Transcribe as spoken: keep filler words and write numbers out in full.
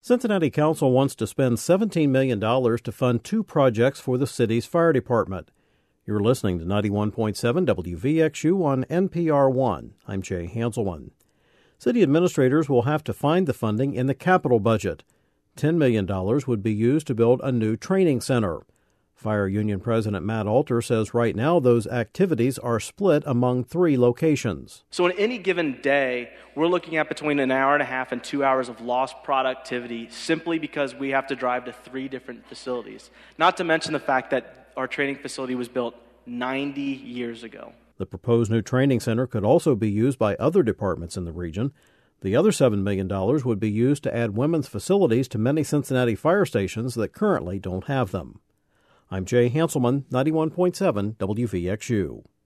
Cincinnati Council wants to spend seventeen million dollars to fund two projects for the city's fire department. You're listening to ninety-one point seven W V X U on N P R one. I'm Jay Hanselman. City administrators will have to find the funding in the capital budget. ten million dollars would be used to build a new training center. Fire Union President Matt Alter says right now those activities are split among three locations. So on any given day, we're looking at between an hour and a half and two hours of lost productivity simply because we have to drive to three different facilities. Not to mention the fact that our training facility was built ninety years ago. The proposed new training center could also be used by other departments in the region. The other seven million dollars would be used to add women's facilities to many Cincinnati fire stations that currently don't have them. I'm Jay Hanselman, ninety-one point seven W V X U.